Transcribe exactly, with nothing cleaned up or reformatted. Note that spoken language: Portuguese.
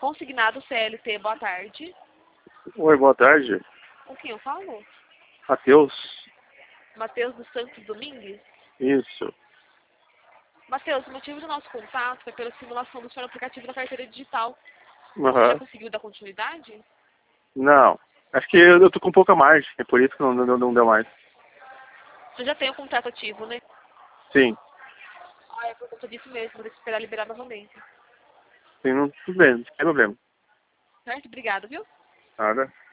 Consignado C L T, boa tarde. Oi, boa tarde. Com quem eu falo? Matheus. Matheus dos Santos Domingues? Isso. Matheus, o motivo do nosso contato foi pela simulação do seu aplicativo da carteira digital. Você Aham. já conseguiu dar continuidade? Não. Acho que eu, eu tô com pouca margem, é por isso que não, não, não deu mais. Você já tem o contrato ativo, né? Sim. Ah, é por conta disso mesmo, vou ter que esperar liberar novamente. Sim, não, tudo bem, não tem problema. Certo? Obrigado, viu? Nada.